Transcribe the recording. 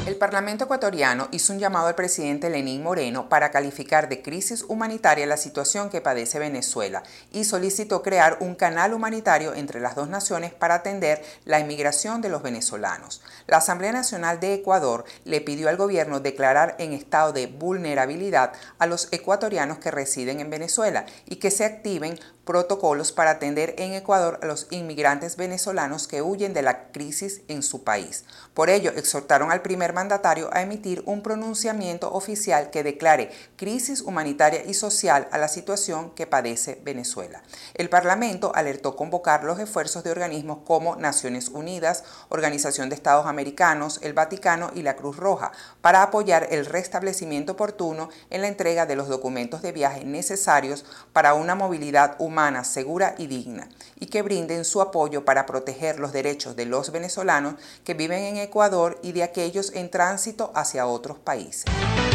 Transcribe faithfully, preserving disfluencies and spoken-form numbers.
El Parlamento ecuatoriano hizo un llamado al presidente Lenín Moreno para calificar de crisis humanitaria la situación que padece Venezuela y solicitó crear un canal humanitario entre las dos naciones para atender la inmigración de los venezolanos. La Asamblea Nacional de Ecuador le pidió al gobierno declarar en estado de vulnerabilidad a los ecuatorianos que residen en Venezuela y que se activen protocolos para atender en Ecuador a los inmigrantes venezolanos que huyen de la crisis en su país. Por ello, exhortaron al primer mandatario a emitir un pronunciamiento oficial que declare crisis humanitaria y social a la situación que padece Venezuela. El Parlamento alertó convocar los esfuerzos de organismos como Naciones Unidas, Organización de Estados Americanos, el Vaticano y la Cruz Roja para apoyar el restablecimiento oportuno en la entrega de los documentos de viaje necesarios para una movilidad humana humana, segura y digna, y que brinden su apoyo para proteger los derechos de los venezolanos que viven en Ecuador y de aquellos en tránsito hacia otros países.